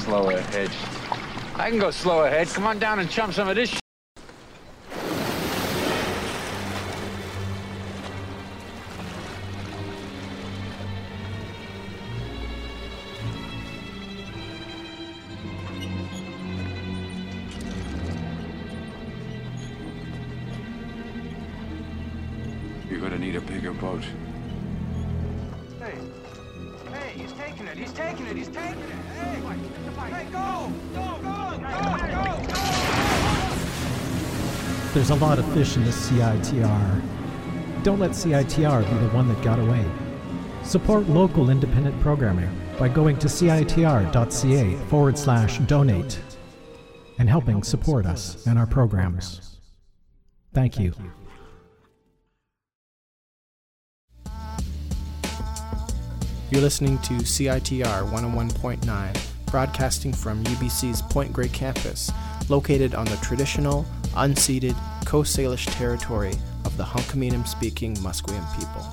slow ahead. I can go slow ahead. Come on down and chum some of this shit. You're gonna need a bigger boat. Hey, he's taking it. He's taking it. Hey, go! There's a lot of fish in the CITR. Don't let CITR be the one that got away. Support local independent programming by going to citr.ca/donate and helping support us and our programs. Thank you. You're listening to CITR 101.9, broadcasting from UBC's Point Grey campus, located on the traditional, unceded Coast Salish territory of the Hunkaminam-speaking Musqueam people.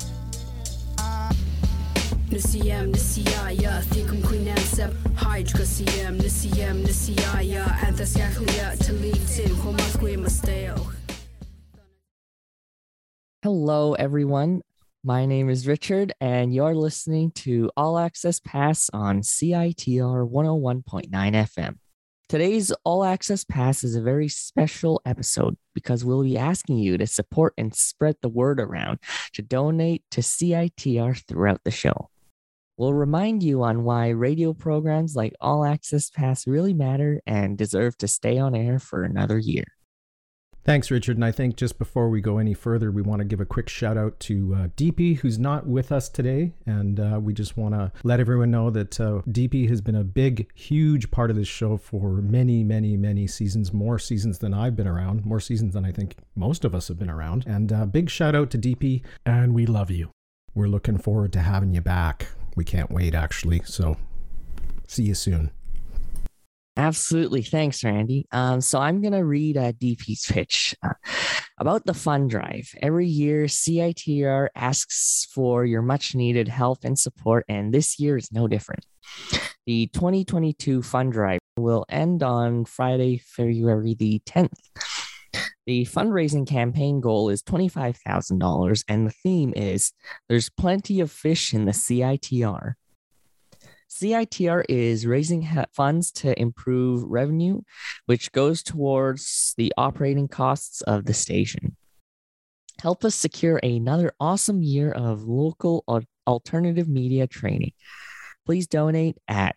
Hello, everyone. My name is Richard, and you're listening to All Access Pass on CITR 101.9 FM. Today's All Access Pass is a very special episode because we'll be asking you to support and spread the word around to donate to CITR throughout the show. We'll remind you on why radio programs like All Access Pass really matter and deserve to stay on air for another year. Thanks, Richard. And I think just before we go any further, we want to give a quick shout out to DP, who's not with us today. And we just want to let everyone know that DP has been a big, huge part of this show for many, many, many seasons, more seasons than I've been around, more seasons than I think most of us have been around. And big shout out to DP, and we love you. We're looking forward to having you back. We can't wait, actually. So see you soon. Absolutely. Thanks, Randy. So I'm going to read DP's pitch about the fund drive. Every year, CITR asks for your much needed help and support, and this year is no different. The 2022 fund drive will end on Friday, February the 10th. The fundraising campaign goal is $25,000, and the theme is There's Plenty of Fish in the CITR. CITR is raising funds to improve revenue, which goes towards the operating costs of the station. Help us secure another awesome year of local alternative media training. Please donate at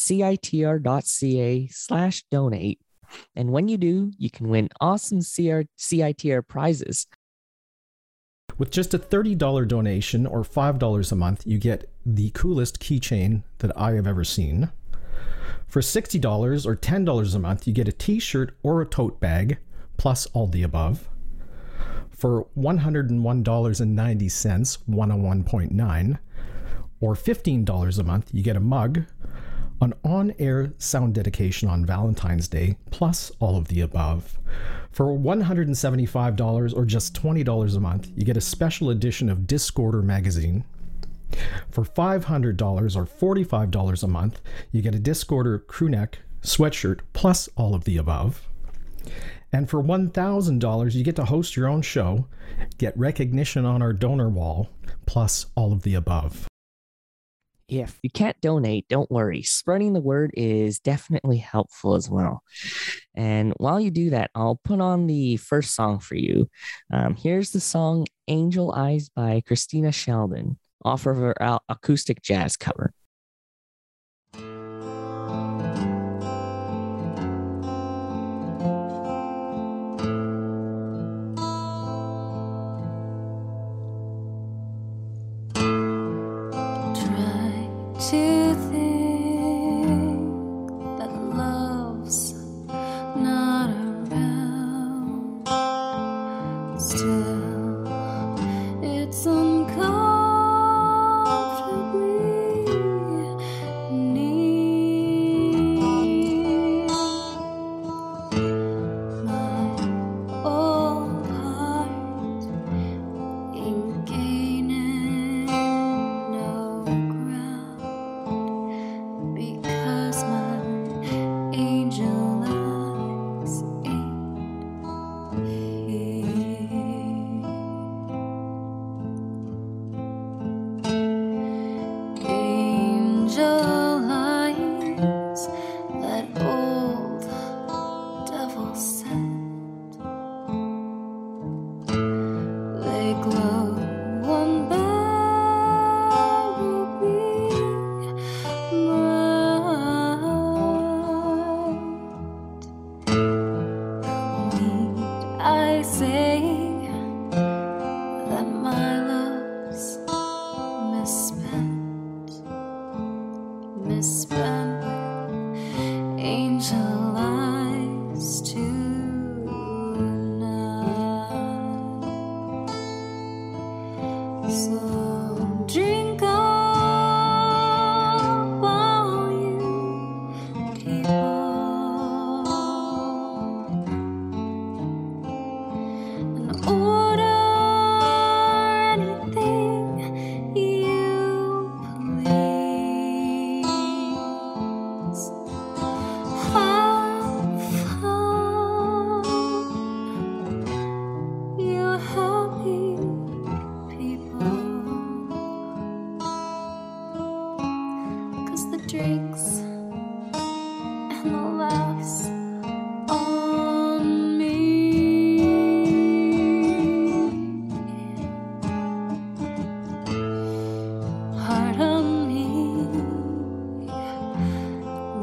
citr.ca/donate. And when you do, you can win awesome CITR prizes. With just a $30 donation or $5 a month, you get the coolest keychain that I have ever seen. For $60 or $10 a month, you get a t-shirt or a tote bag, plus all the above. For $101.90, 101.9, or $15 a month, you get a mug, an on-air sound dedication on Valentine's Day, plus all of the above. For $175 or just $20 a month, you get a special edition of Discorder magazine. For $500 or $45 a month, you get a Discorder crewneck sweatshirt, plus all of the above. And for $1,000, you get to host your own show, get recognition on our donor wall, plus all of the above. If you can't donate, don't worry. Spreading the word is definitely helpful as well. And while you do that, I'll put on the first song for you. Here's the song Angel Eyes by Christina Sheldon, off of her acoustic jazz cover. To think that love's not around, still it's uncomfortably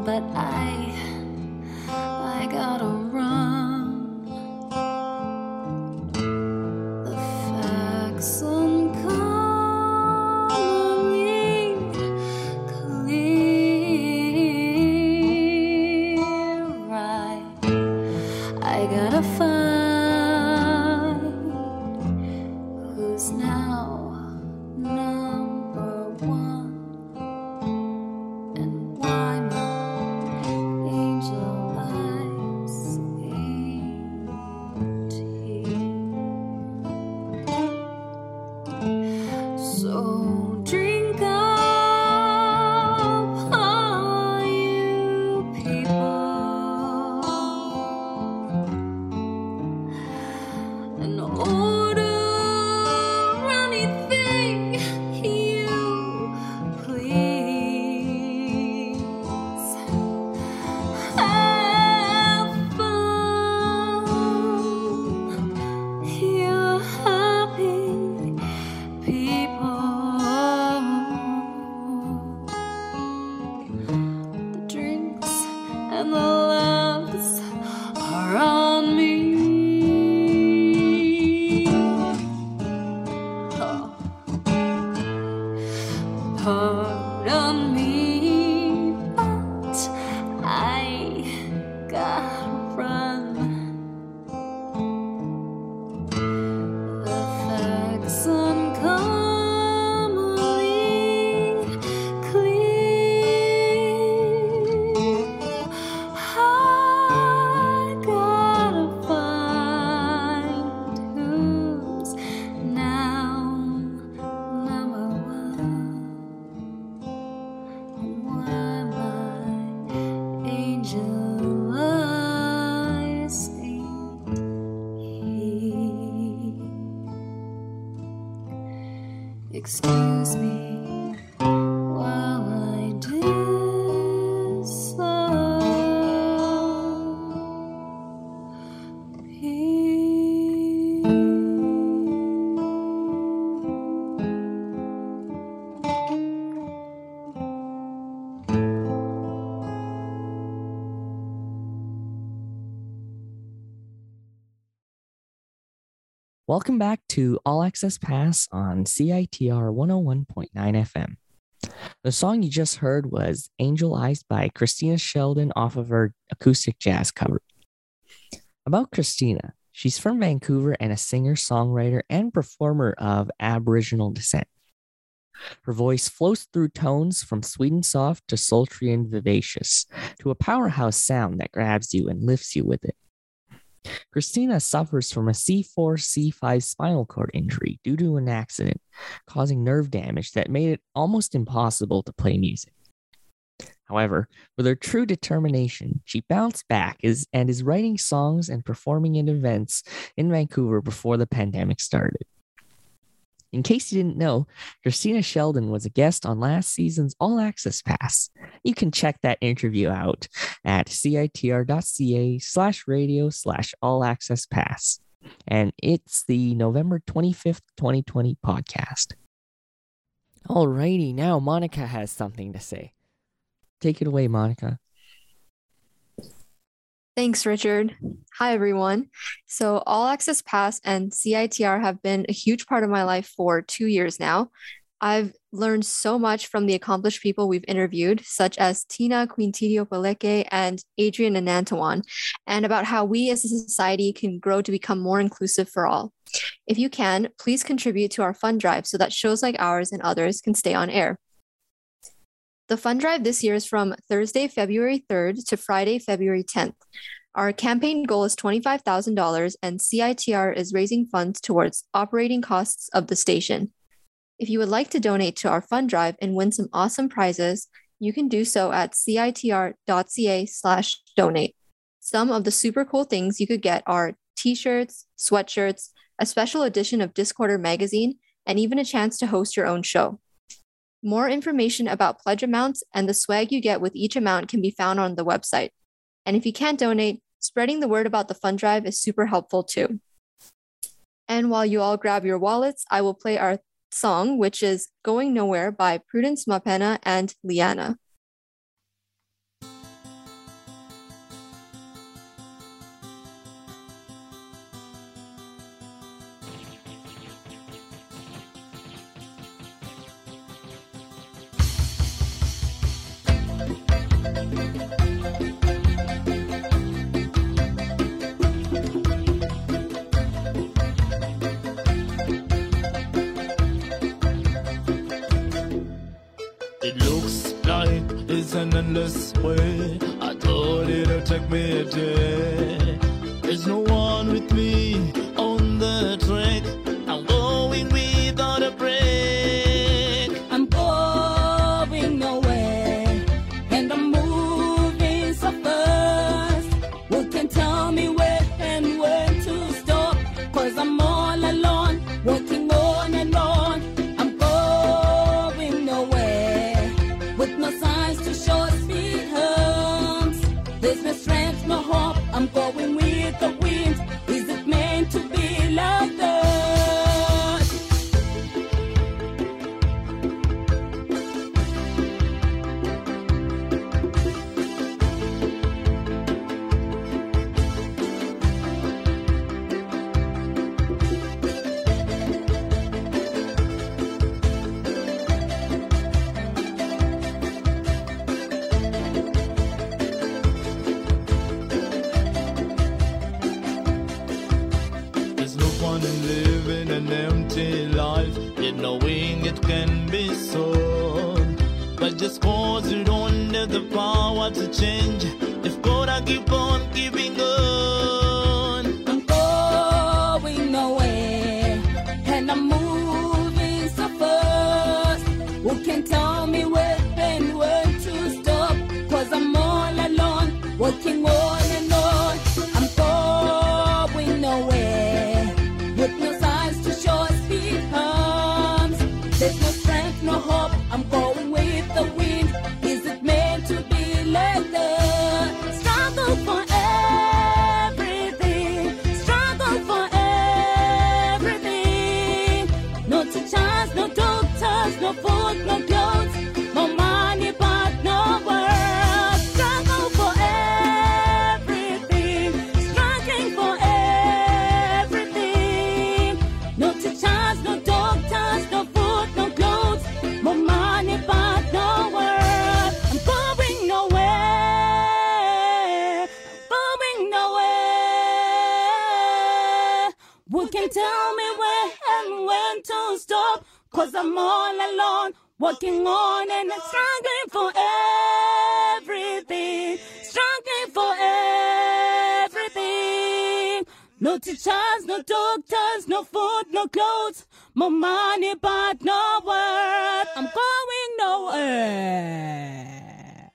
but I gotta run. The facts uncommonly clear. I gotta find who's now number one. And why my angel eyes ain't here. So drink up, all you people, and order anything you please. Have fun, you happy people. The drinks and the laughs are on me. Oh. Pardon me, but I gotta run. The facts uncommonly clear. I gotta find who's now number one. Why my angel eyes ain't here. Excuse me while I Welcome back to All Access Pass on CITR 101.9 FM. The song you just heard was Angel Eyes by Christina Sheldon off of her acoustic jazz cover. About Christina, she's from Vancouver and a singer, songwriter, and performer of Aboriginal descent. Her voice flows through tones from sweet and soft to sultry and vivacious, to a powerhouse sound that grabs you and lifts you with it. Christina suffers from a C4-C5 spinal cord injury due to an accident, causing nerve damage that made it almost impossible to play music. However, with her true determination, she bounced back and is writing songs and performing in events in Vancouver before the pandemic started. In case you didn't know, Christina Sheldon was a guest on last season's All Access Pass. You can check that interview out at citr.ca/radio/All Access Pass. And it's the November 25th, 2020 podcast. Alrighty, now Monica has something to say. Take it away, Monica. Thanks, Richard. Hi, everyone. So All Access Pass and CITR have been a huge part of my life for 2 years now. I've learned so much from the accomplished people we've interviewed, such as Tina Quintillo-Peleke and Adrian Anantawan, and about how we as a society can grow to become more inclusive for all. If you can, please contribute to our fund drive so that shows like ours and others can stay on air. The fund drive this year is from Thursday, February 3rd to Friday, February 10th. Our campaign goal is $25,000 and CITR is raising funds towards operating costs of the station. If you would like to donate to our fund drive and win some awesome prizes, you can do so at citr.ca/donate. Some of the super cool things you could get are t-shirts, sweatshirts, a special edition of Discorder magazine, and even a chance to host your own show. More information about pledge amounts and the swag you get with each amount can be found on the website. And if you can't donate, spreading the word about the fund drive is super helpful too. And while you all grab your wallets, I will play our song, which is Going Nowhere by Prudence Mapena and Liana. endless way. I thought it'd take me a day. There's no one with me on the track. I'm going without a break. I'm going nowhere, and I'm moving so fast. Who can tell me where and when to stop? 'Cause I'm all alone, walking on and on. I'm going nowhere, with no signs to show speed humps. There's no strength, no hope. I'm going with the wind. Is it meant to be like that? There's no fun in living an empty life, yet knowing it can be solved. But just cause you don't have the power to change, you've gotta keep on keeping on. I'm going nowhere, and I'm moving so fast. Who can tell me where and when to stop? 'Cause I'm all alone, walking on and on. I'm going nowhere, with no signs to show speed comes. There's no strength, no hope. I'm going with the wind. Is it meant to be like that? Struggle for everything, struggle for everything. No teachers, no doctors, no food, no clothes, no money, but no work. Struggle for everything, struggling for everything. No teachers, no doctors, no food, no clothes, more money, but no work. I'm going nowhere, going nowhere. Who can tell me where and when to stop? 'Cause I'm all alone, walking on and I'm struggling for everything, struggling for everything. No teachers, no doctors, no food, no clothes, more money, but no work. I'm going nowhere.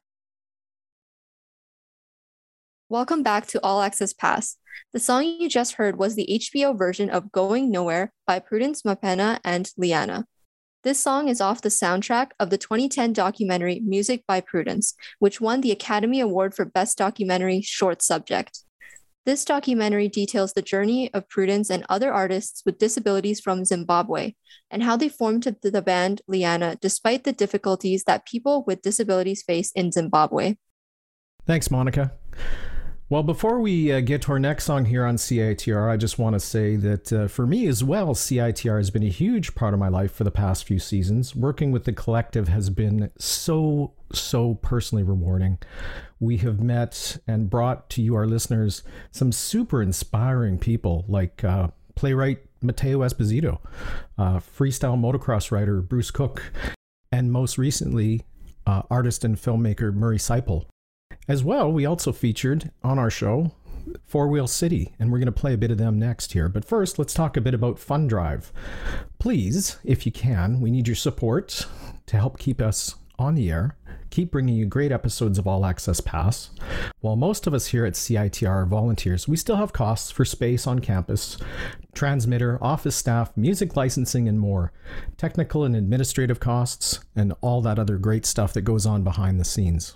Welcome back to All Access Pass. The song you just heard was the HBO version of Going Nowhere by Prudence Mapena and Liana. This song is off the soundtrack of the 2010 documentary Music by Prudence, which won the Academy Award for Best Documentary Short Subject. This documentary details the journey of Prudence and other artists with disabilities from Zimbabwe and how they formed the band Liana despite the difficulties that people with disabilities face in Zimbabwe. Thanks, Monica. Well, before we get to our next song here on CITR, I just want to say that for me as well, CITR has been a huge part of my life for the past few seasons. Working with the collective has been so personally rewarding. We have met and brought to you, our listeners, some super inspiring people like playwright Mateo Esposito, freestyle motocross rider Bruce Cook, and most recently, artist and filmmaker Murray Seipel. As well, we also featured on our show Four Wheel City, and we're going to play a bit of them next here. But first, let's talk a bit about Fun Drive. Please, if you can, we need your support to help keep us on the air, keep bringing you great episodes of All Access Pass. While most of us here at CITR are volunteers, we still have costs for space on campus, transmitter, office staff, music licensing, and more, technical and administrative costs, and all that other great stuff that goes on behind the scenes.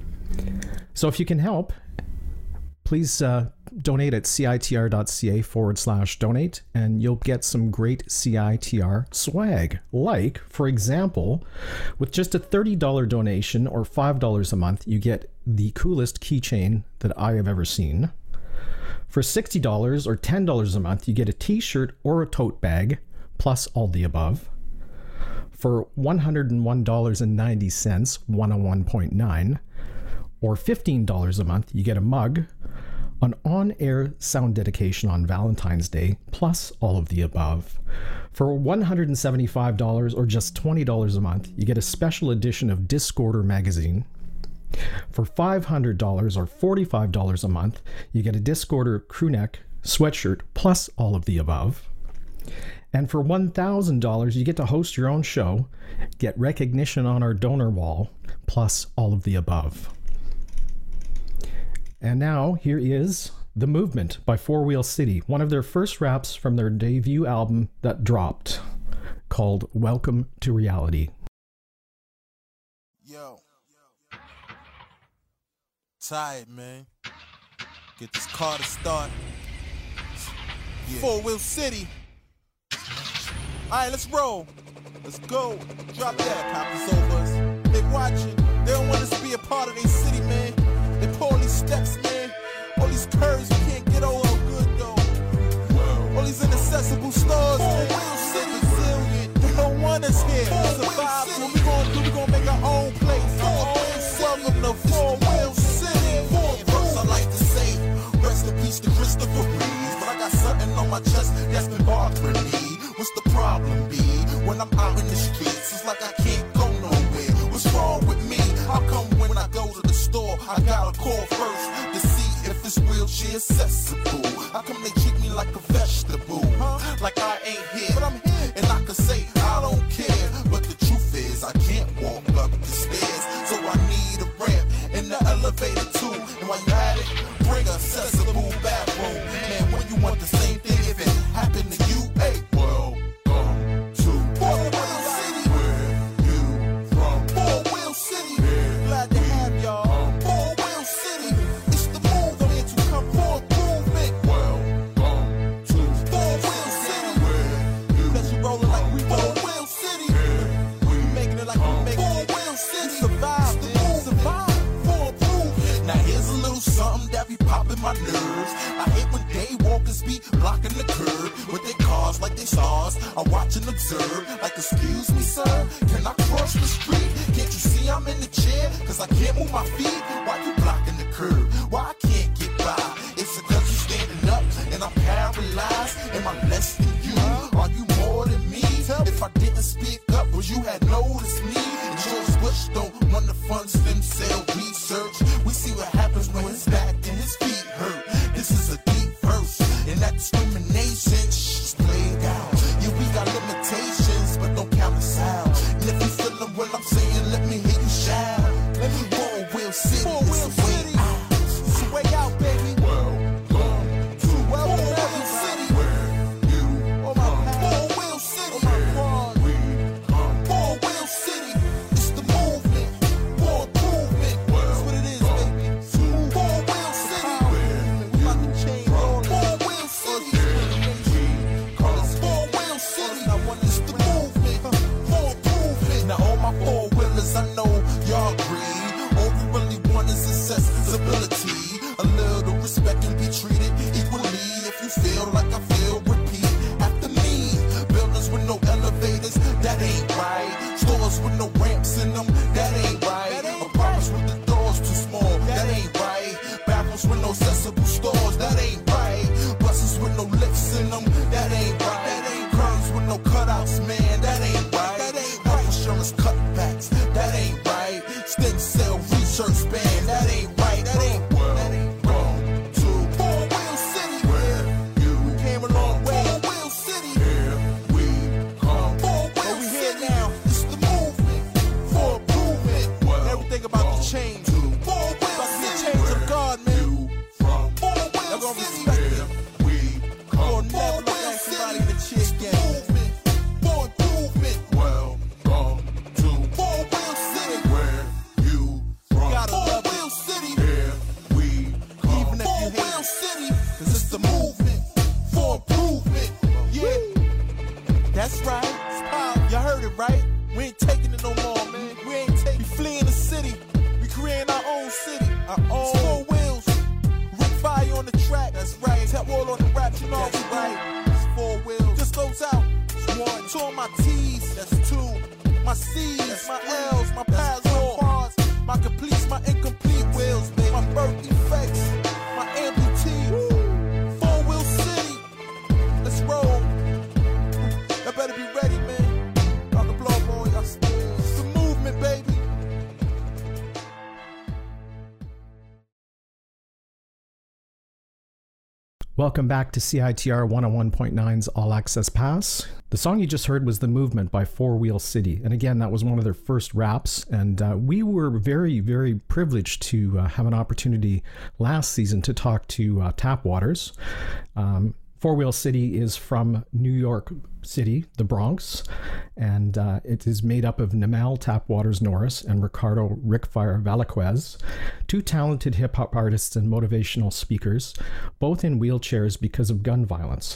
So if you can help, please donate at citr.ca/donate, and you'll get some great CITR swag. Like, for example, with just a $30 donation or $5 a month, you get the coolest keychain that I have ever seen. For $60 or $10 a month, you get a t-shirt or a tote bag, plus all the above. For $101.90, 101.9, or $15 a month, you get a mug, an on-air sound dedication on Valentine's Day, plus all of the above. For $175 or just $20 a month, you get a special edition of Discorder magazine. For $500 or $45 a month, you get a Discorder crewneck sweatshirt plus all of the above. And for $1,000, you get to host your own show, get recognition on our donor wall, plus all of the above. And now, here is The Movement by 4 Wheel City, one of their first raps from their debut album that dropped, called Welcome to Reality. Yo. Tired, man. Get this car to start. Yeah. 4 Wheel City. Alright, let's roll. Let's go. Drop that, coppers over us. They watching. They don't want us to be a part of their city, man. They pull all these steps, man. All these curves we can't get over good, though. All these inaccessible stores, man. 4 Wheel City. Resilient. They don't want us here. Survive. What we gonna do? We gonna make our own place. Welcome to 4 Wheel City. First, I like to say, rest in peace to Christopher Reeves. But I got something on my chest that's been bothering me. What's the problem be? When I'm out in the streets, it's like I can't go nowhere. What's wrong with me? How come when I go to the store, I gotta call first to see if it's wheelchair accessible? How come they treat me like a vegetable? Like I ain't here, but I'm here. And I can say I don't care, but the truth is I can't walk up the stairs. So I need a ramp and the elevator too. And while you at it, bring a accessible bathroom. Man, when you want the same thing, if it happened to you, hey, well, to 4 Wheel City. Where you from? 4 Wheel City. Glad to have y'all. 4 Wheel City. It's the move. I'm here to come for improvement. Welcome to 4 Wheel City. Where you bet you rolling like we 4 Wheel City. We making it like we making it. 4 Wheel City. Survive, man. Survive for improvement. Now here's a little something that be popping my nerves. I hate when daywalkers be blocking the curb with their cars like they stars. I watch and observe, like, excuse me, sir, can I cross the street? Can't you see I'm in the chair? Cause I can't move my feet. Why you blocking the curb? Why I can't get by? It's because you standing up and I'm paralyzed. Am I less than you? Are you more than me? If I didn't speak up, would you had noticed me? And George Bush don't want to fund stem cell research. We see what happens when his back and his feet hurt. This is a deep verse, and that discrimination is played out. Yeah, we got limitations, but don't count us out. And if you feeling what I'm saying, let me hear you shout. Let me 4 Wheel City. 4 Wheel City. It's a way out, baby. Welcome to 4 Wheel City. Where you oh my 4 Wheel City. Oh my God. We come 4 Wheel City. It's the movement for improvement. That's what it is, baby. 4 Wheel City. We about to change all this. 4 Wheel City. It's 4 Wheel City. It's the movement for improvement. Now all my 4 wheelers, I know y'all agree. All we really want is accessibility. A little respect and be treated equally. If you feel like I feel, repeat after me. Buildings with no elevators, that ain't right. Stores with no ramps in them, that ain't right. Apartments with the doors too small, that ain't right. Bathrooms with no accessible stores, that ain't right. Buses with no lifts in them, that ain't right. Curves with no cutouts, man, that ain't right. Health insurance cutbacks, that ain't right. Stem cell research ban, that ain't right. That ain't wrong. To 4 Wheel City, where you came a long way. 4 Wheel City, here we come. 4 Wheel we here now. It's the movement for improvement. Everything about the change. 4 Wheel City, change of God, man. 4 Wheel City, we come. Never look at somebody in the chick game. For improvement. Welcome to 4 Wheel City, where you from. Gotta love 4 Wheel City, here we come. Even if you hate 4 Wheel City, cause it's the movement for improvement. Yeah, that's right. It's power. Y'all heard it right. We ain't taking it no more, man. We ain't taking. We fleeing the city. We creating our own city. Our own 4 wheels. Rick Fire on the track. That's right. Tap Wall on the rap. You know that's right. It's 4 wheels. Just goes out. It's 1. 2 on my T's. That's 2. My C's. That's my L's. My pads. My bars. My completes. My incomplete wheels. Baby. My birth effects. My amputee. 4 Wheel City. Let's roll. Y'all better be ready, man. Y'all can blow, boy. Y'all still. It's the movement, baby. Welcome back to CITR 101.9's All Access Pass. The song you just heard was The Movement by Four Wheel City. And again, that was one of their first raps. And we were very, very privileged to have an opportunity last season to talk to Tap Waters. Four Wheel City is from New York City, the Bronx, and it is made up of Namel Tap Waters Norris and Ricardo Rickfire Valaquez, two talented hip-hop artists and motivational speakers, both in wheelchairs because of gun violence.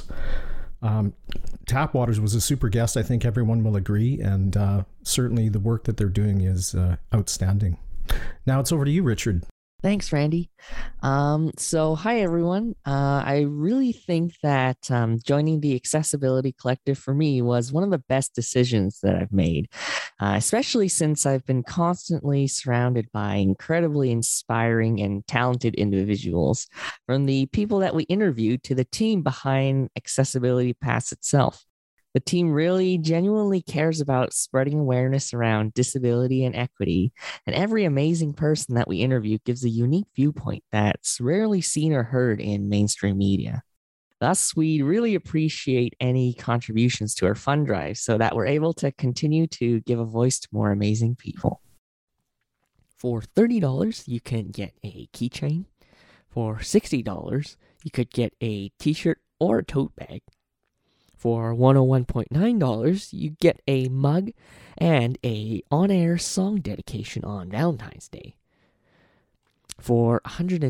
Tap Waters was a super guest, I think everyone will agree, and certainly the work that they're doing is outstanding. Now it's over to you, Richard. Thanks, Randy. So hi, everyone. I really think that joining the Accessibility Collective for me was one of the best decisions that I've made, especially since I've been constantly surrounded by incredibly inspiring and talented individuals, from the people that we interviewed to the team behind Accessibility Pass itself. The team really genuinely cares about spreading awareness around disability and equity, and every amazing person that we interview gives a unique viewpoint that's rarely seen or heard in mainstream media. Thus, we really appreciate any contributions to our fund drive so that we're able to continue to give a voice to more amazing people. For $30, you can get a keychain. For $60, you could get a t-shirt or a tote bag. For $101.9, you get a mug and a on-air song dedication on Valentine's Day. For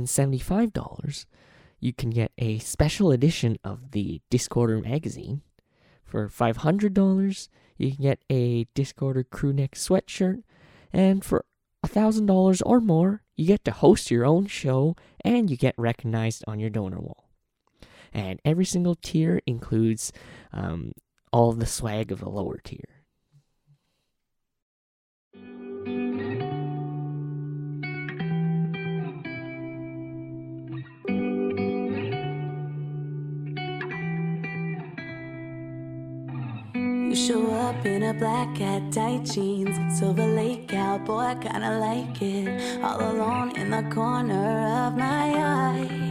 $175, you can get a special edition of the Discorder magazine. For $500, you can get a Discorder crewneck sweatshirt. And for $1,000 or more, you get to host your own show and you get recognized on your donor wall. And every single tier includes all of the swag of the lower tier. You show up in a black cat, tight jeans, Silver Lake cowboy, kinda like it. All alone in the corner of my eye.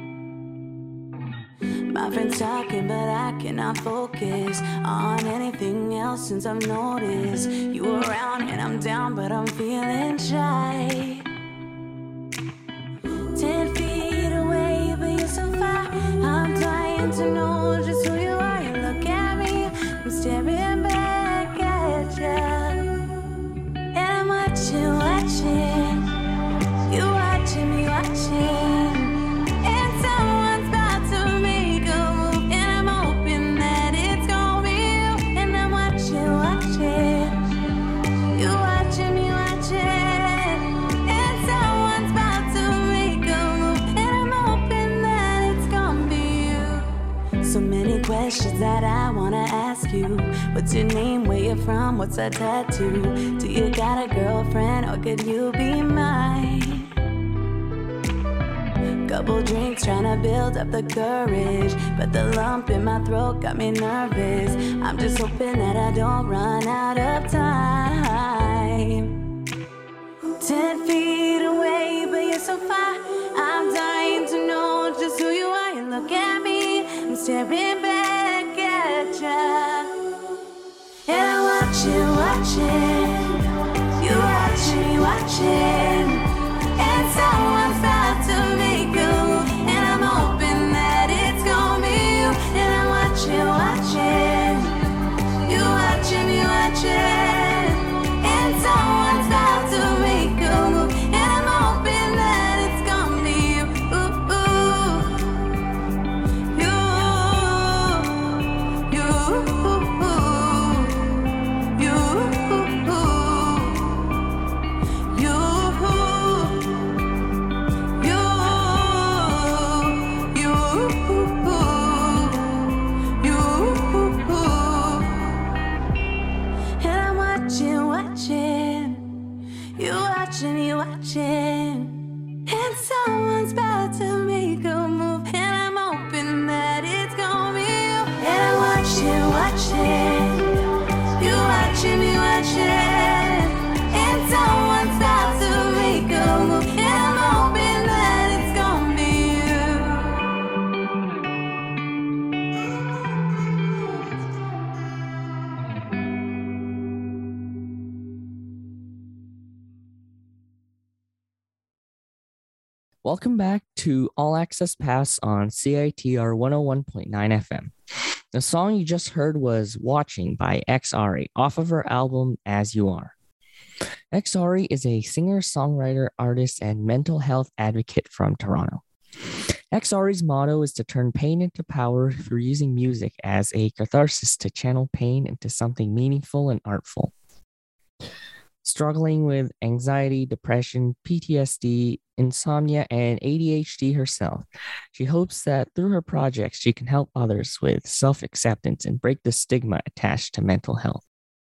My friends talking, but I cannot focus on anything else since I've noticed you around and I'm down, but I'm feeling shy. 10 feet away, but you're so far. I'm dying to know just who you are. You look at me, I'm staring back at you, and I'm watching, watching. You watching me, watching. Questions that I wanna ask you. What's your name, where you from, what's that tattoo? Do you got a girlfriend or could you be mine? Couple drinks trying to build up the courage, but the lump in my throat got me nervous. I'm just hoping that I don't run out of time. 10 feet away, but you're so far. I'm dying to know just who you are. You look at me, I'm staring back at you, and I'm watching, watching. You watching, watching. And someone's about to make a move, and I'm hoping that it's gonna be you. And I'm watching, watching. You watching me, watching. And someone's about to make a move, and I'm hoping that it's gonna be you. You Welcome back to All Access Pass on CITR 101.9 FM. The song you just heard was Watching by XRE off of her album As You Are. XRE is a singer, songwriter, artist, and mental health advocate from Toronto. XRE's motto is to turn pain into power through using music as a catharsis to channel pain into something meaningful and artful. Struggling with anxiety, depression, PTSD, insomnia, and ADHD herself, she hopes that through her projects, she can help others with self-acceptance and break the stigma attached to mental health.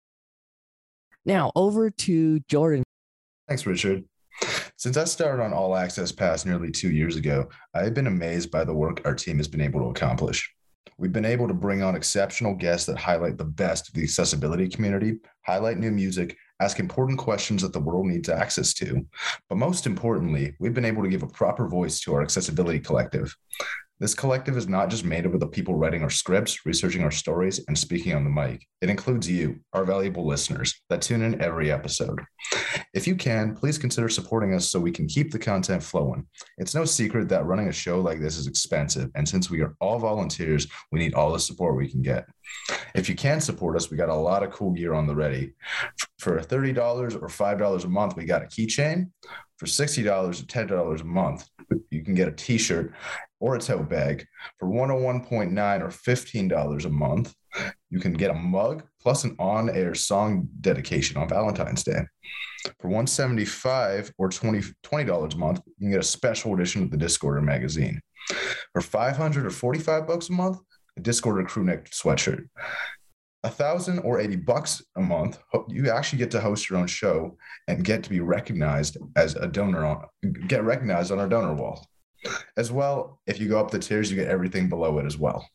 Now, over to Jordan. Thanks, Richard. Since I started on All Access Pass nearly 2 years ago, I have been amazed by the work our team has been able to accomplish. We've been able to bring on exceptional guests that highlight the best of the accessibility community, highlight new music, ask important questions that the world needs access to. But most importantly, we've been able to give a proper voice to our accessibility collective. This collective is not just made up of the people writing our scripts, researching our stories, and speaking on the mic. It includes you, our valuable listeners, that tune in every episode. If you can, please consider supporting us so we can keep the content flowing. It's no secret that running a show like this is expensive, and since we are all volunteers, we need all the support we can get. If you can support us, we got a lot of cool gear on the ready. For $30 or $5 a month, we got a keychain. For $60 or $10 a month, you can get a t-shirt or a tote bag. For $101.9 or $15 a month, you can get a mug plus an on-air song dedication on Valentine's Day. For $175 or $20 a month, you can get a special edition of the Discorder magazine. For $500 or $45 a month, a Discorder crew neck sweatshirt. $1,000 or $80 a month, you actually get to host your own show and get to be recognized as a donor get recognized on our donor wall. As well, if you go up the tiers, you get everything below it as well.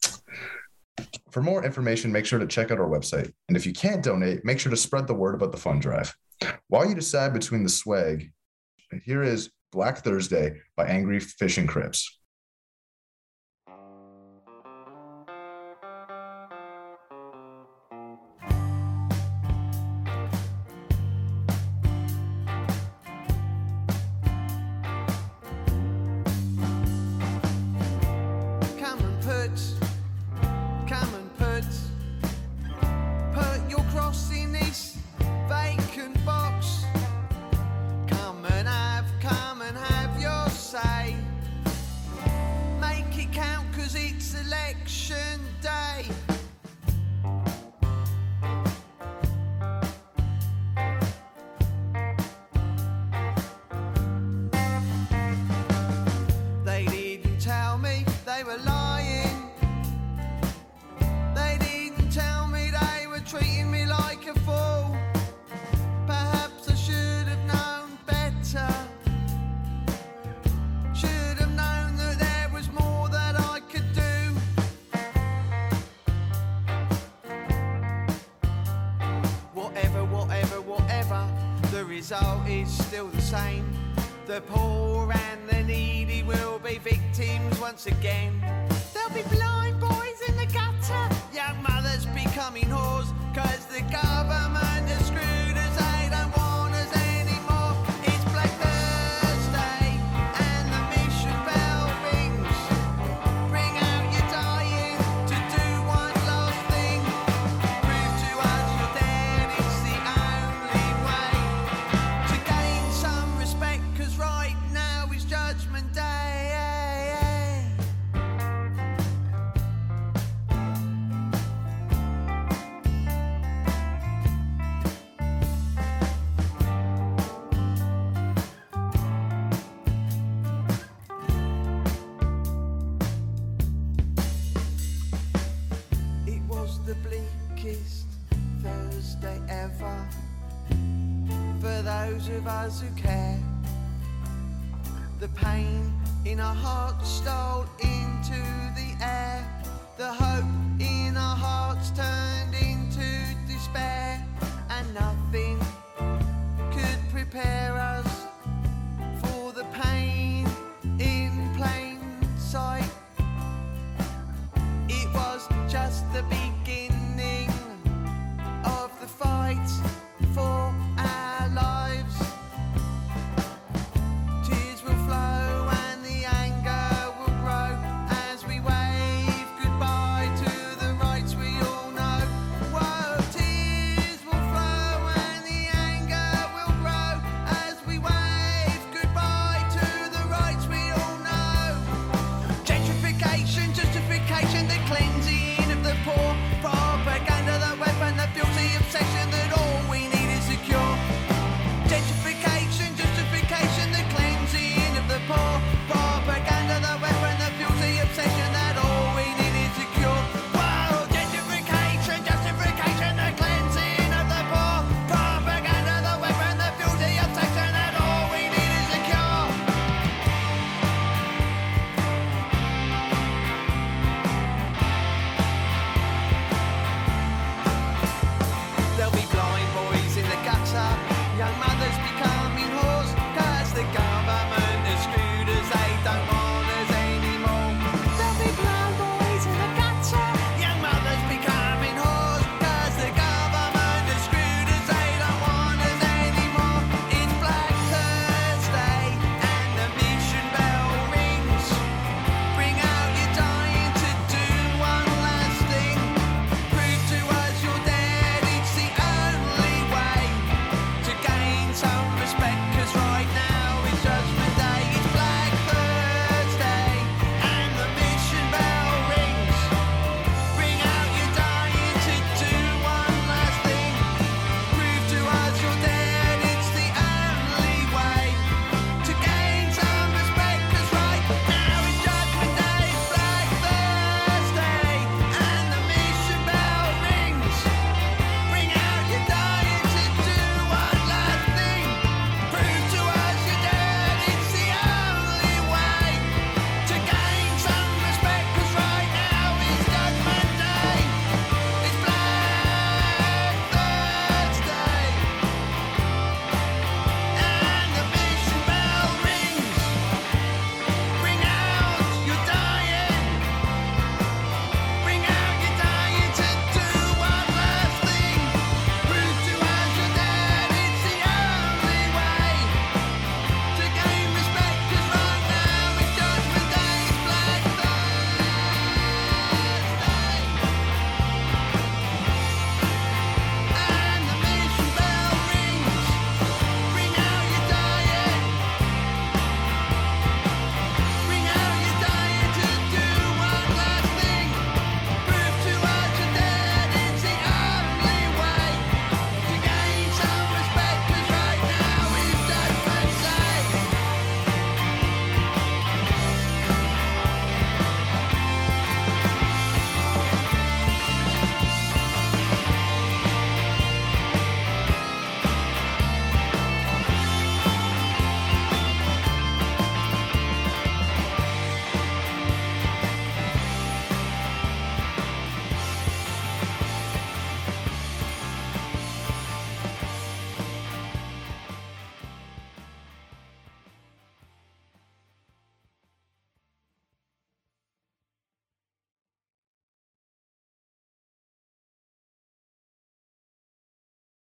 For more information, make sure to check out our website. And if you can't donate, make sure to spread the word about the fund drive. While you decide between the swag, here is Black Thursday by Angry Fish and Crips. Result is still the same. The poor and the needy will be victims once again. There'll be blind boys in the gutter, young mothers becoming whores, cause the government has screwed us, they don't want us anymore. It's Black Thursday and the mission bell rings. Bring out your dying to do one last thing. Prove to us you're dead, it's the only way to gain some respect, cause right now is Judgment Day. It was the bleakest Thursday ever for those of us who care. The pain in our hearts stole into the air. The hope in our hearts turned into despair, and nothing could prepare us for the pain in plain sight. It was just the beginning of the fight for our lives. Tears will flow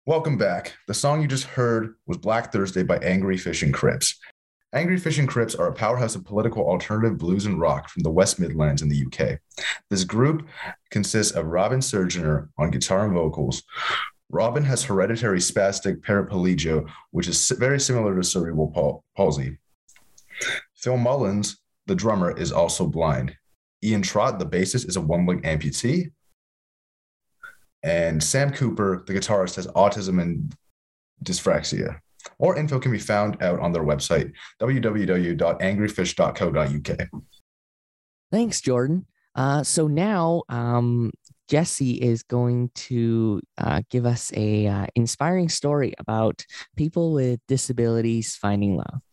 Welcome back. The song you just heard was Black Thursday by Angry Fishing Crips. Angry Fishing Crips are a powerhouse of political alternative blues and rock from the West Midlands in the UK. This group consists of Robin Surgener on guitar and vocals. Robin has hereditary spastic paraplegia, which is very similar to cerebral palsy. Phil Mullins, the drummer, is also blind. Ian Trott, the bassist, is a one-leg amputee. And Sam Cooper, the guitarist, has autism and dyspraxia. More info can be found out on their website, www.angryfish.co.uk. Thanks, Jordan. So now Jesse is going to give us a inspiring story about people with disabilities finding love.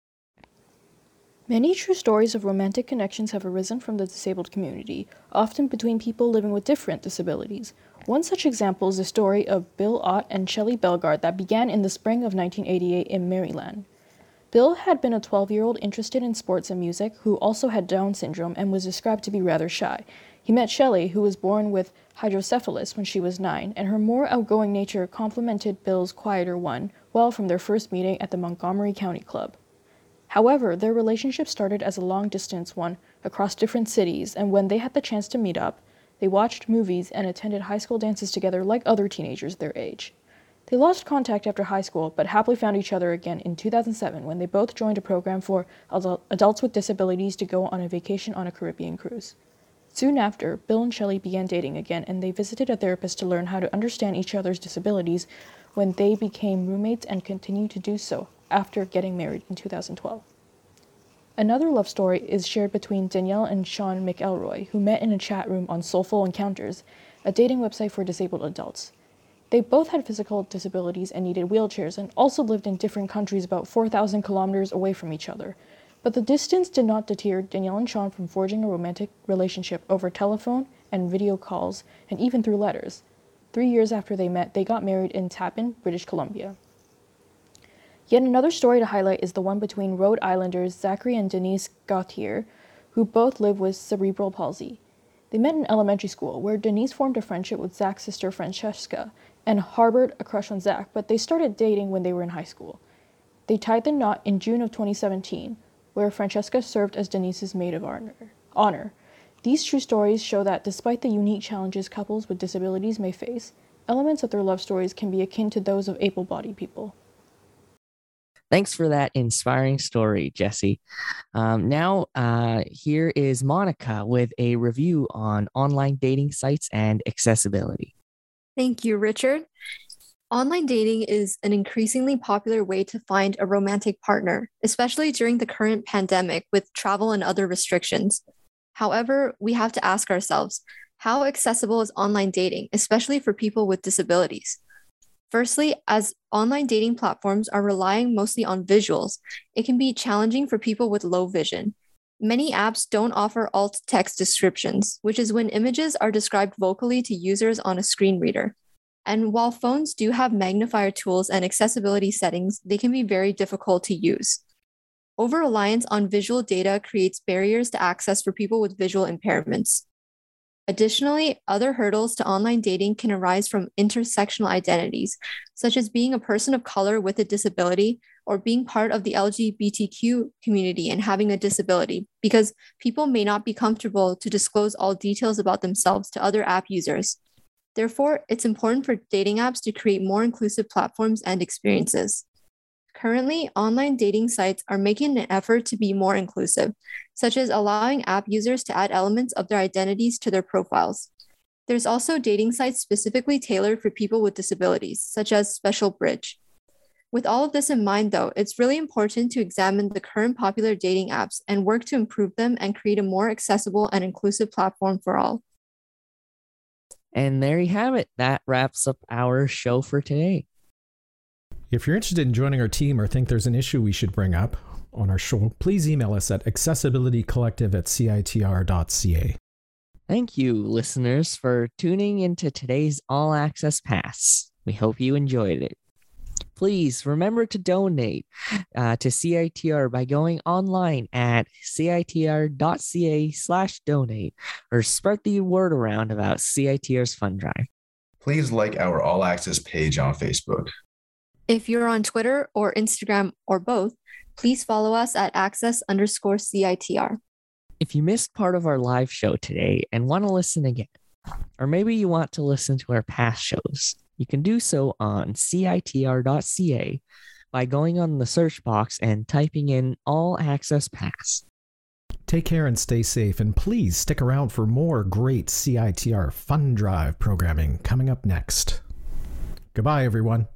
Many true stories of romantic connections have arisen from the disabled community, often between people living with different disabilities. One such example is the story of Bill Ott and Shelley Belgard that began in the spring of 1988 in Maryland. Bill had been a 12-year-old interested in sports and music who also had Down syndrome and was described to be rather shy. He met Shelley, who was born with hydrocephalus when she was 9, and her more outgoing nature complemented Bill's quieter one well from their first meeting at the Montgomery County Club. However, their relationship started as a long-distance one across different cities, and when they had the chance to meet up, they watched movies and attended high school dances together like other teenagers their age. They lost contact after high school, but happily found each other again in 2007 when they both joined a program for adults with disabilities to go on a vacation on a Caribbean cruise. Soon after, Bill and Shelley began dating again, and they visited a therapist to learn how to understand each other's disabilities when they became roommates and continued to do so after getting married in 2012. Another love story is shared between Danielle and Sean McElroy, who met in a chat room on Soulful Encounters, a dating website for disabled adults. They both had physical disabilities and needed wheelchairs, and also lived in different countries about 4,000 kilometers away from each other. But the distance did not deter Danielle and Sean from forging a romantic relationship over telephone and video calls, and even through letters. 3 years after they met, they got married in Tappan, British Columbia. Yet another story to highlight is the one between Rhode Islanders Zachary and Denise Gauthier, who both live with cerebral palsy. They met in elementary school, where Denise formed a friendship with Zach's sister Francesca and harbored a crush on Zach, but they started dating when they were in high school. They tied the knot in June of 2017, where Francesca served as Denise's maid of honor. These true stories show that despite the unique challenges couples with disabilities may face, elements of their love stories can be akin to those of able-bodied people. Thanks for that inspiring story, Jesse. Now, here is Monica with a review on online dating sites and accessibility. Thank you, Richard. Online dating is an increasingly popular way to find a romantic partner, especially during the current pandemic with travel and other restrictions. However, we have to ask ourselves, how accessible is online dating, especially for people with disabilities? Firstly, as online dating platforms are relying mostly on visuals, it can be challenging for people with low vision. Many apps don't offer alt text descriptions, which is when images are described vocally to users on a screen reader. And while phones do have magnifier tools and accessibility settings, they can be very difficult to use. Over-reliance on visual data creates barriers to access for people with visual impairments. Additionally, other hurdles to online dating can arise from intersectional identities, such as being a person of color with a disability or being part of the LGBTQ community and having a disability, because people may not be comfortable to disclose all details about themselves to other app users. Therefore, it's important for dating apps to create more inclusive platforms and experiences. Currently, online dating sites are making an effort to be more inclusive, such as allowing app users to add elements of their identities to their profiles. There's also dating sites specifically tailored for people with disabilities, such as Special Bridge. With all of this in mind, though, it's really important to examine the current popular dating apps and work to improve them and create a more accessible and inclusive platform for all. And there you have it. That wraps up our show for today. If you're interested in joining our team or think there's an issue we should bring up on our show, please email us at accessibilitycollective@citr.ca. Thank you, listeners, for tuning into today's All Access Pass. We hope you enjoyed it. Please remember to donate to CITR by going online at citr.ca/donate or spread the word around about CITR's fund drive. Please like our All Access page on Facebook. If you're on Twitter or Instagram or both, please follow us at access_CITR. If you missed part of our live show today and want to listen again, or maybe you want to listen to our past shows, you can do so on CITR.ca by going on the search box and typing in All Access Pass. Take care and stay safe, and please stick around for more great CITR Fun Drive programming coming up next. Goodbye, everyone.